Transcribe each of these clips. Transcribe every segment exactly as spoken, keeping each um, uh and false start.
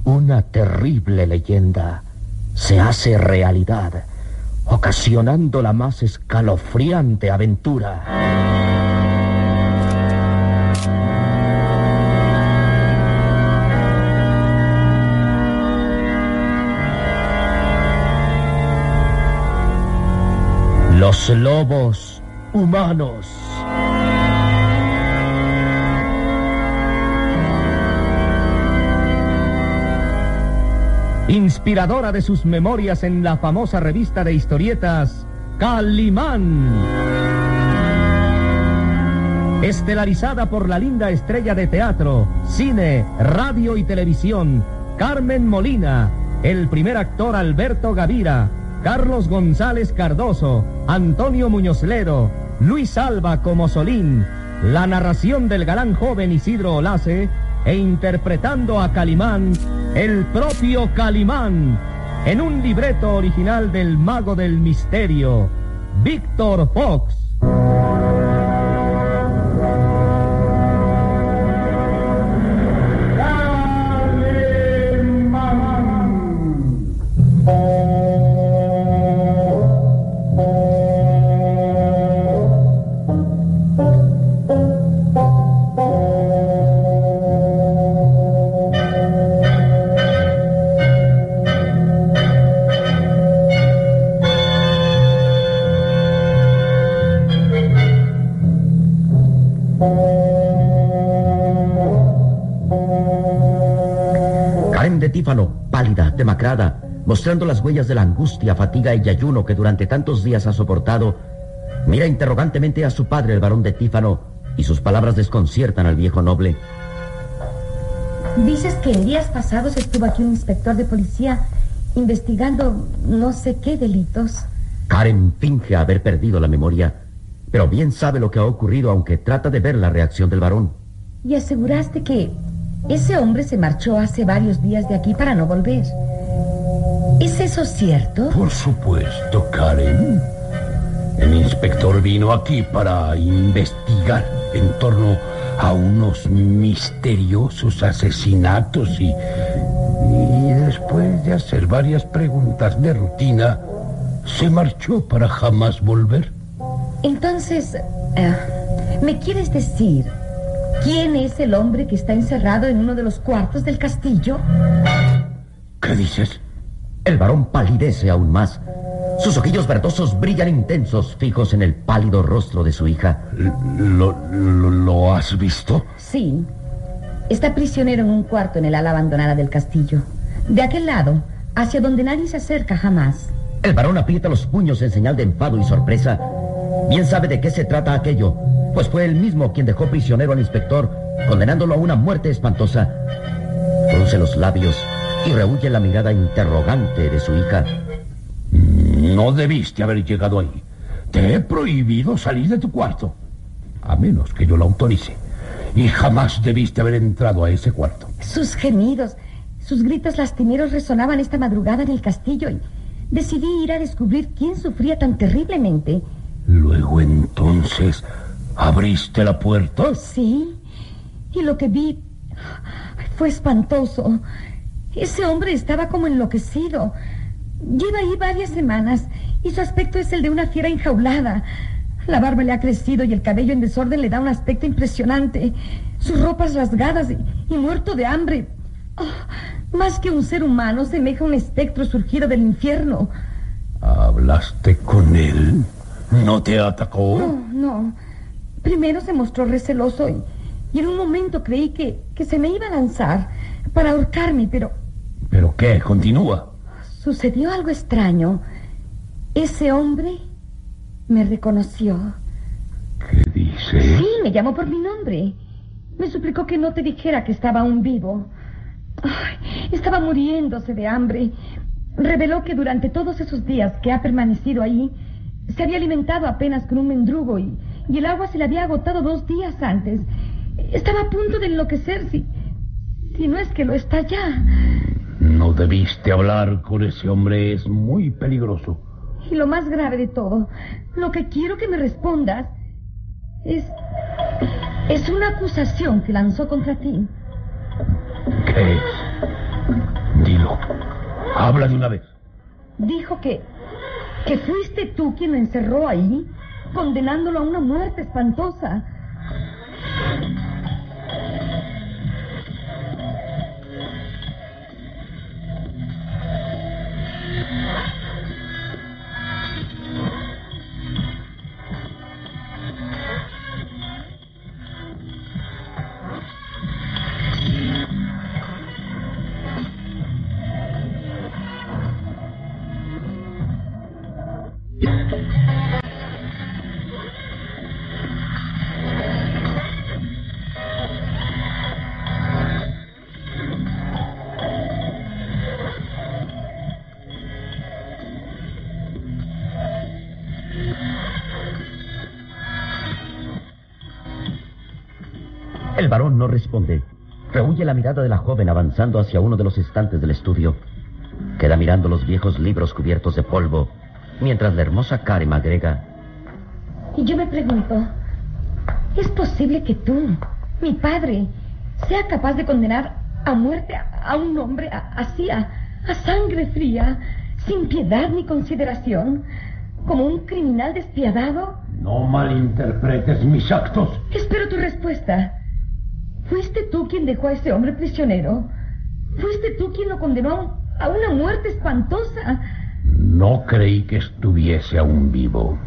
Una terrible leyenda se hace realidad, ocasionando la más escalofriante aventura. Los lobos humanos. Inspiradora de sus memorias en la famosa revista de historietas Calimán. Estelarizada por la linda estrella de teatro, cine, radio y televisión, Carmen Molina, el primer actor Alberto Gavira, Carlos González Cardoso, Antonio Muñoz Ledo, Luis Alba como Solín, la narración del galán joven Isidro Olace, e interpretando a Calimán, el propio Calimán, en un libreto original del mago del misterio, Víctor Fox. Pálida, demacrada, mostrando las huellas de la angustia, fatiga y ayuno que durante tantos días ha soportado, mira interrogantemente a su padre, el barón de Tífano, y sus palabras desconciertan al viejo noble. Dices que en días pasados estuvo aquí un inspector de policía investigando no sé qué delitos. Karen finge haber perdido la memoria, pero bien sabe lo que ha ocurrido, aunque trata de ver la reacción del varón. Y aseguraste que ese hombre se marchó hace varios días de aquí para no volver. ¿Es eso cierto? Por supuesto, Karen. El inspector vino aquí para investigar en torno a unos misteriosos asesinatos y, y después de hacer varias preguntas de rutina, se marchó para jamás volver. Entonces, uh, ¿me quieres decir quién es el hombre que está encerrado en uno de los cuartos del castillo? ¿Qué dices? El varón palidece aún más. Sus ojillos verdosos brillan intensos, fijos en el pálido rostro de su hija. ¿Lo, lo, lo has visto? Sí. Está prisionero en un cuarto en el ala abandonada del castillo. De aquel lado, hacia donde nadie se acerca jamás. El varón aprieta los puños en señal de enfado y sorpresa. Bien sabe de qué se trata aquello, pues fue él mismo quien dejó prisionero al inspector, condenándolo a una muerte espantosa. Frunce los labios y rehúye la mirada interrogante de su hija. No debiste haber llegado ahí. Te he prohibido salir de tu cuarto, a menos que yo lo autorice. Y jamás debiste haber entrado a ese cuarto. Sus gemidos, sus gritos lastimeros resonaban esta madrugada en el castillo y decidí ir a descubrir quién sufría tan terriblemente. Luego entonces, ¿abriste la puerta? Sí, y lo que vi fue espantoso. Ese hombre estaba como enloquecido. Lleva ahí varias semanas y su aspecto es el de una fiera enjaulada. La barba le ha crecido y el cabello en desorden le da un aspecto impresionante. Sus ropas rasgadas y, y muerto de hambre. Oh, más que un ser humano, semeja un espectro surgido del infierno. ¿Hablaste con él? ¿No te atacó? No, no. Primero se mostró receloso y, y en un momento creí que, que se me iba a lanzar para ahorcarme, pero... ¿Pero qué? Continúa. Sucedió algo extraño. Ese hombre me reconoció. ¿Qué dice? Sí, me llamó por mi nombre. Me suplicó que no te dijera que estaba aún vivo. Ay, estaba muriéndose de hambre. Reveló que durante todos esos días que ha permanecido ahí, se había alimentado apenas con un mendrugo y, y el agua se le había agotado dos días antes. Estaba a punto de enloquecer, si, si no es que lo está ya. No debiste hablar con ese hombre, es muy peligroso. Y lo más grave de todo, lo que quiero que me respondas es... es una acusación que lanzó contra ti. ¿Qué es? Habla de una vez. Dijo que... que fuiste tú quien lo encerró ahí, condenándolo a una muerte espantosa. El varón no responde. Rehuye la mirada de la joven avanzando hacia uno de los estantes del estudio. Queda mirando los viejos libros cubiertos de polvo, mientras la hermosa Karen agrega: Y yo me pregunto, ¿es posible que tú, mi padre, sea capaz de condenar a muerte a, a un hombre a, así, a, a sangre fría, sin piedad ni consideración, como un criminal despiadado? No malinterpretes mis actos. Espero tu respuesta. ¿Fuiste tú quien dejó a ese hombre prisionero? ¿Fuiste tú quien lo condenó a una muerte espantosa? No creí que estuviese aún vivo.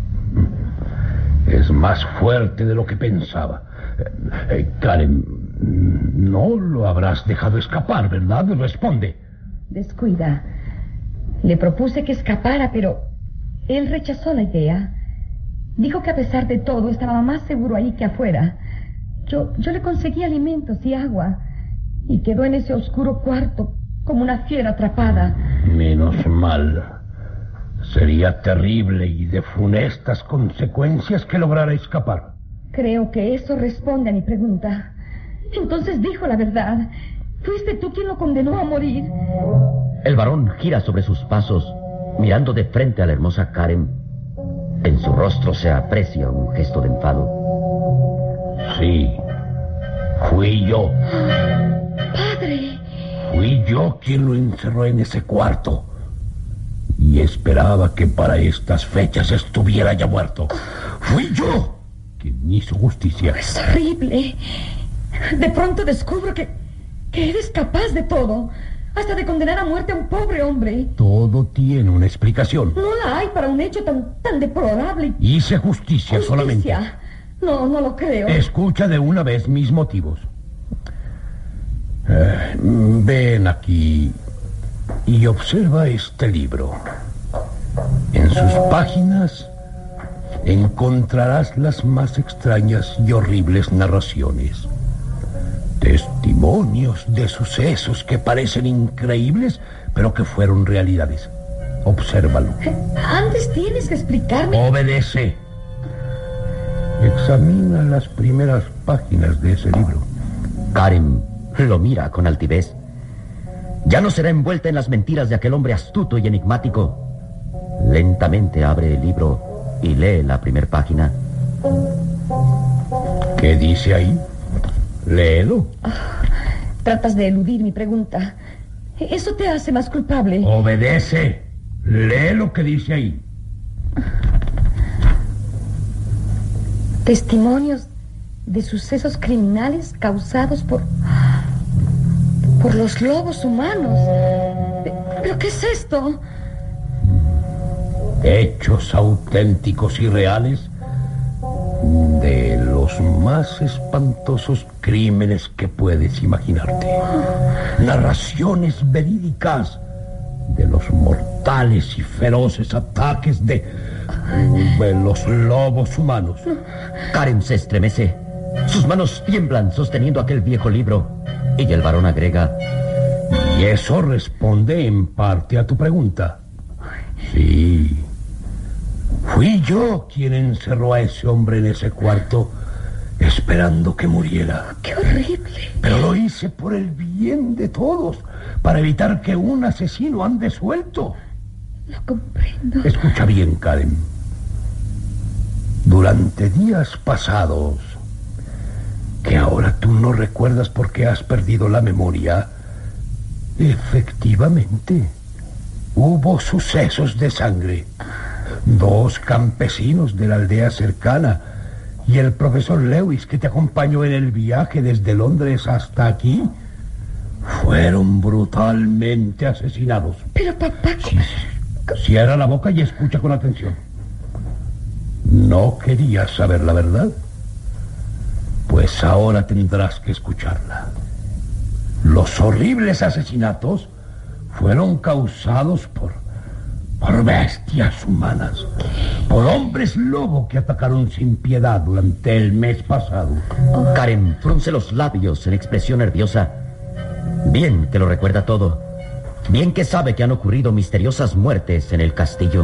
Es más fuerte de lo que pensaba. Eh, eh, Karen, no lo habrás dejado escapar, ¿verdad? Responde. Descuida. Le propuse que escapara, pero él rechazó la idea. Dijo que a pesar de todo estaba más seguro ahí que afuera. Yo, yo le conseguí alimentos y agua y quedó en ese oscuro cuarto como una fiera atrapada. Menos mal. Sería terrible y de funestas consecuencias que lograra escapar. Creo que eso responde a mi pregunta. Entonces dijo la verdad. ¿Fuiste tú quien lo condenó a morir? El varón gira sobre sus pasos, mirando de frente a la hermosa Karen. En su rostro se aprecia un gesto de enfado. Sí, fui yo. ¡Padre! Fui yo quien lo encerró en ese cuarto. Y esperaba que para estas fechas estuviera ya muerto. Fui yo quien hizo justicia. Es horrible. De pronto descubro que, que eres capaz de todo. Hasta de condenar a muerte a un pobre hombre. Todo tiene una explicación. No la hay para un hecho tan, tan deplorable. Hice justicia, ¿Justicia? solamente. No, no lo creo. Escucha de una vez mis motivos. Eh, ven aquí y observa este libro. En sus páginas encontrarás las más extrañas y horribles narraciones. Testimonios de sucesos que parecen increíbles, pero que fueron realidades. Obsérvalo. Antes tienes que explicarme. Obedece. Examina las primeras páginas de ese libro. Karen lo mira con altivez. Ya no será envuelta en las mentiras de aquel hombre astuto y enigmático. Lentamente abre el libro y lee la primera página. ¿Qué dice ahí? Léelo. Oh, tratas de eludir mi pregunta. Eso te hace más culpable. Obedece. Lee lo que dice ahí. Testimonios de sucesos criminales causados por... por los lobos humanos. ¿Pero qué es esto? Hechos auténticos y reales de los más espantosos crímenes que puedes imaginarte. Narraciones verídicas de los mortales y feroces ataques de, de los lobos humanos. Karen se estremece. Sus manos tiemblan sosteniendo aquel viejo libro. Y el varón agrega: y eso responde en parte a tu pregunta. Sí. Fui yo quien encerró a ese hombre en ese cuarto, esperando que muriera. ¡Qué horrible! Pero lo hice por el bien de todos, para evitar que un asesino ande suelto. Lo comprendo. Escucha bien, Karen. Durante días pasados, que ahora tú no recuerdas porque has perdido la memoria, efectivamente, hubo sucesos de sangre. Dos campesinos de la aldea cercana y el profesor Lewis, que te acompañó en el viaje desde Londres hasta aquí, fueron brutalmente asesinados. Pero papá... Sí, cierra la boca y escucha con atención. ¿No querías saber la verdad? Pues ahora tendrás que escucharla. Los horribles asesinatos fueron causados por, por bestias humanas, por hombres lobo que atacaron sin piedad durante el mes pasado. Oh. Karen frunce los labios en expresión nerviosa. Bien que lo recuerda todo. Bien que sabe que han ocurrido misteriosas muertes en el castillo.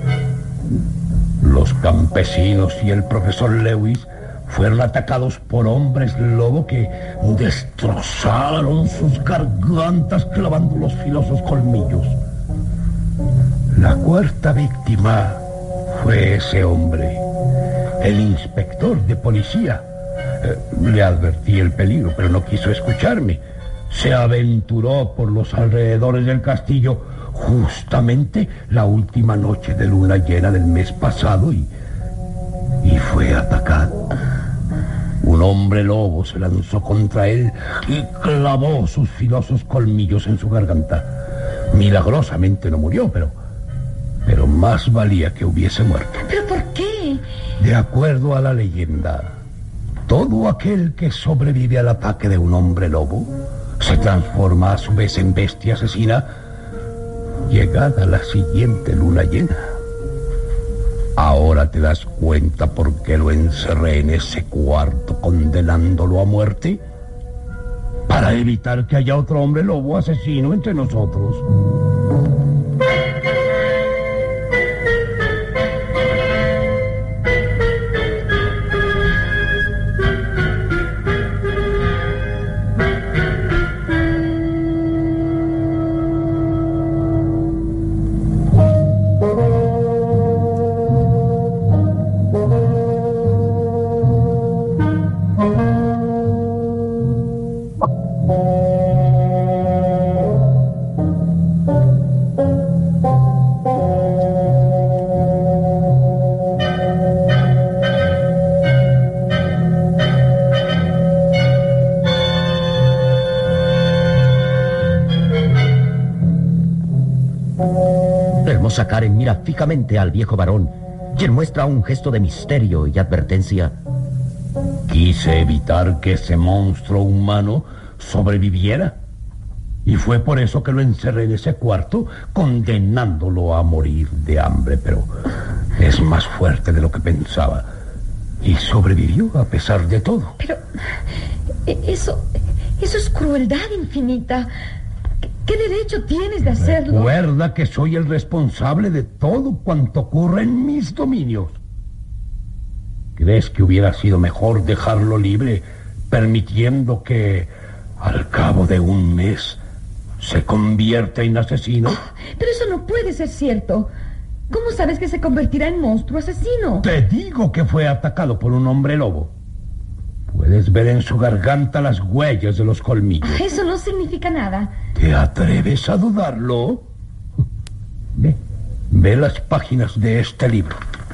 Los campesinos y el profesor Lewis fueron atacados por hombres lobo que destrozaron sus gargantas clavando los filosos colmillos. La cuarta víctima fue ese hombre, el inspector de policía. Eh, le advertí el peligro, pero no quiso escucharme. Se aventuró por los alrededores del castillo justamente la última noche de luna llena del mes pasado y, y fue atacado. Un hombre lobo se lanzó contra él y clavó sus filosos colmillos en su garganta. Milagrosamente no murió, pero, pero más valía que hubiese muerto. ¿Pero por qué? De acuerdo a la leyenda, todo aquel que sobrevive al ataque de un hombre lobo se transforma a su vez en bestia asesina llegada la siguiente luna llena. Ahora te das cuenta por qué lo encerré en ese cuarto condenándolo a muerte. Para evitar que haya otro hombre lobo asesino entre nosotros. Karen mira fijamente al viejo varón, quien muestra un gesto de misterio y advertencia. Quise evitar que ese monstruo humano sobreviviera. Y fue por eso que lo encerré en ese cuarto, condenándolo a morir de hambre. Pero es más fuerte de lo que pensaba. Y sobrevivió a pesar de todo. Pero eso, eso es crueldad infinita. ¿Qué derecho tienes de hacerlo? Recuerda que soy el responsable de todo cuanto ocurre en mis dominios. ¿Crees que hubiera sido mejor dejarlo libre, permitiendo que, al cabo de un mes, se convierta en asesino? Oh, pero eso no puede ser cierto. ¿Cómo sabes que se convertirá en monstruo asesino? Te digo que fue atacado por un hombre lobo. Puedes ver en su garganta las huellas de los colmillos. Eso no significa nada. ¿Te atreves a dudarlo? Ve, ve las páginas de este libro.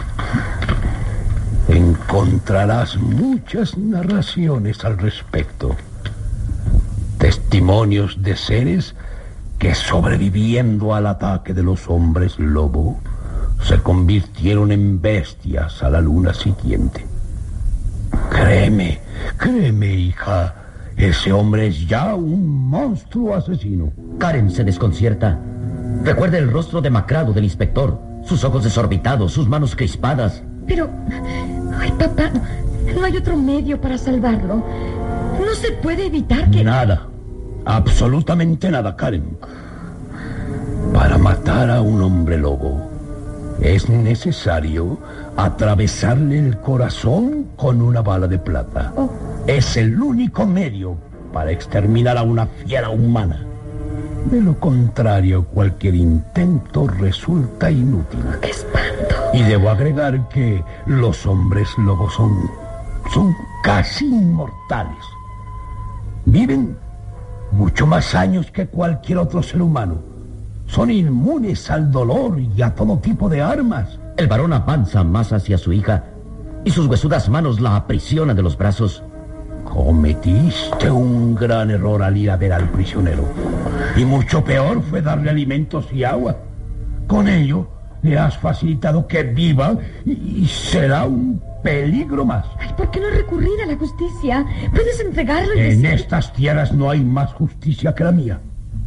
Encontrarás muchas narraciones al respecto. Testimonios de seres que, sobreviviendo al ataque de los hombres lobo, se convirtieron en bestias a la luna siguiente. Créeme, créeme, hija, ese hombre es ya un monstruo asesino. Karen se desconcierta. Recuerda el rostro demacrado del inspector, sus ojos desorbitados, sus manos crispadas. Pero, ay, papá, no hay otro medio para salvarlo. No se puede evitar que... Nada, absolutamente nada, Karen. Para matar a un hombre lobo, es necesario atravesarle el corazón con una bala de plata. Oh. Es el único medio para exterminar a una fiera humana. De lo contrario, cualquier intento resulta inútil. ¡Qué espanto! Y debo agregar que los hombres lobos son, son casi inmortales. Viven mucho más años que cualquier otro ser humano. son inmunes al dolor y a todo tipo de armas. El varón avanza más hacia su hija y sus huesudas manos la aprisionan de los brazos. Cometiste un gran error al ir a ver al prisionero. Y mucho peor fue darle alimentos y agua. Con ello, le has facilitado que viva y será un peligro más. Ay, ¿por qué no recurrir a la justicia? Puedes entregarlo y En decir... estas tierras no hay más justicia que la mía.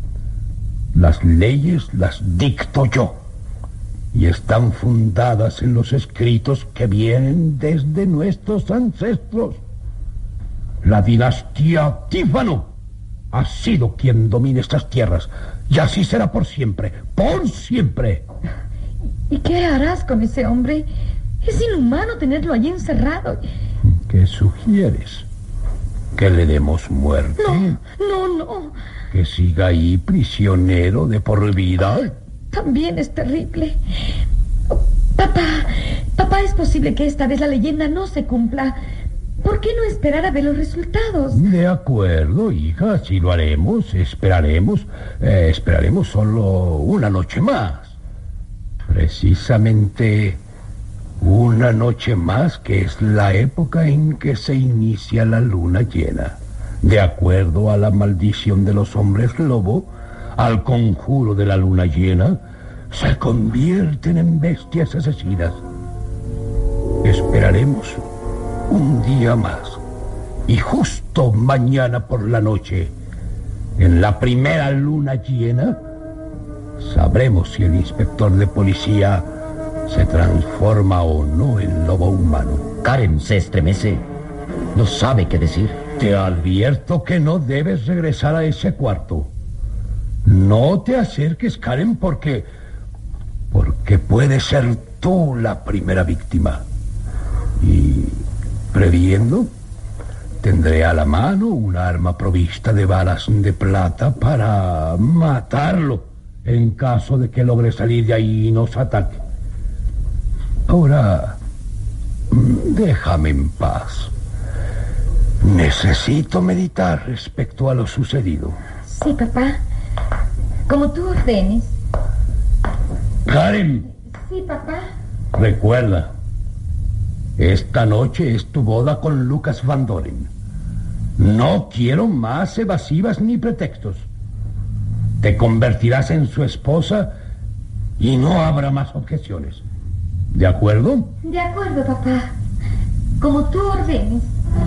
Las leyes las dicto yo. Y están fundadas en los escritos que vienen desde nuestros ancestros. La dinastía Tífano ha sido quien domina estas tierras. Y así será por siempre. ¡Por siempre! ¿Y qué harás con ese hombre? Es inhumano tenerlo allí encerrado. ¿Qué sugieres? ¿Que le demos muerte? No, no, no. ¿Que siga ahí prisionero de por vida? También es terrible. Oh, papá, papá, es posible que esta vez la leyenda no se cumpla. ¿Por qué no esperar a ver los resultados? De acuerdo, hija, así lo haremos. Esperaremos, eh, esperaremos solo una noche más. Precisamente una noche más, que es la época en que se inicia la luna llena. De acuerdo a la maldición de los hombres lobo, al conjuro de la luna llena, se convierten en bestias asesinas. Esperaremos un día más, y justo mañana por la noche, en la primera luna llena, sabremos si el inspector de policía se transforma o no en lobo humano. Karen se estremece. No sabe qué decir. Te advierto que no debes regresar a ese cuarto. No te acerques, Karen, porque... porque puedes ser tú la primera víctima. Y, previendo, tendré a la mano un arma provista de balas de plata para matarlo en caso de que logre salir de ahí y nos ataque. Ahora, déjame en paz. Necesito meditar respecto a lo sucedido. Sí, papá. Como tú ordenes. Karen. Sí, papá. Recuerda, esta noche es tu boda con Lucas Van Doren. No quiero más evasivas ni pretextos. Te convertirás en su esposa y no habrá más objeciones. ¿De acuerdo? De acuerdo, papá. Como tú ordenes.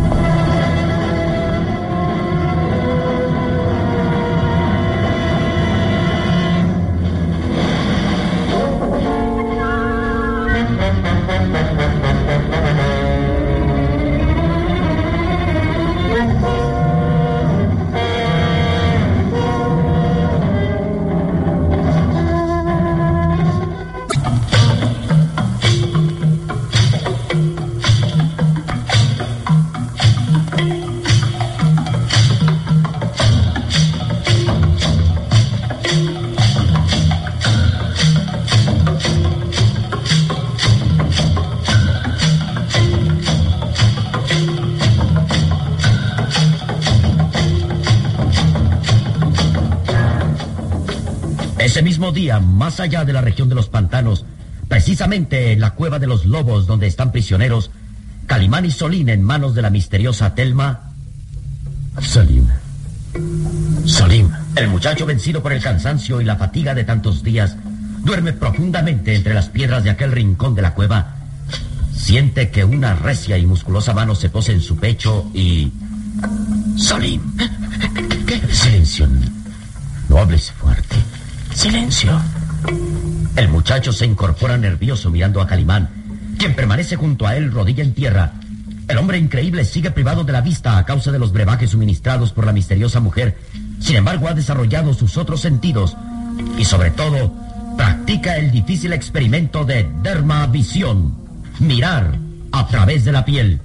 Ese mismo día, más allá de la región de los pantanos, precisamente en la cueva de los lobos donde están prisioneros, Calimán y Solín en manos de la misteriosa Telma... Salim. Salim. El muchacho, vencido por el cansancio y la fatiga de tantos días, duerme profundamente entre las piedras de aquel rincón de la cueva. Siente que una recia y musculosa mano se posa en su pecho y... Salim. ¿Qué? Silencio. No hables fuerte. Silencio. El muchacho se incorpora nervioso mirando a Calimán, quien permanece junto a él rodilla en tierra. El hombre increíble sigue privado de la vista a causa de los brebajes suministrados por la misteriosa mujer. Sin embargo, ha desarrollado sus otros sentidos y, sobre todo, practica el difícil experimento de dermavisión, mirar a través de la piel.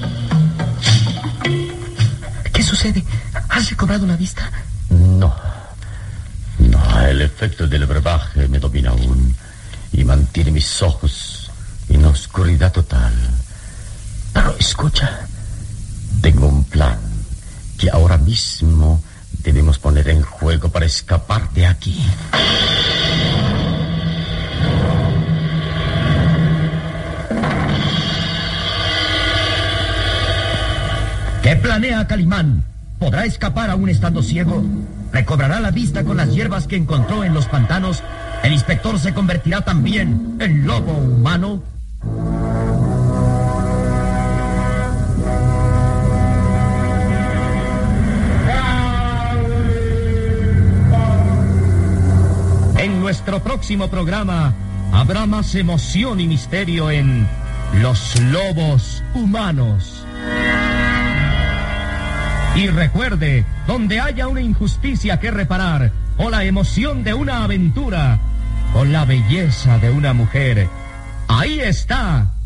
¿Qué sucede? ¿Has recobrado la vista? No. No, el efecto del brebaje me domina aún y mantiene mis ojos en oscuridad total. Pero escucha, tengo un plan que ahora mismo debemos poner en juego para escapar de aquí. ¿Qué planea Calimán? ¿Podrá escapar aún estando ciego? ¿Recobrará la vista con las hierbas que encontró en los pantanos? ¿El inspector se convertirá también en lobo humano? En nuestro próximo programa habrá más emoción y misterio en Los Lobos Humanos. Y recuerde, donde haya una injusticia que reparar, o la emoción de una aventura, o la belleza de una mujer, ahí está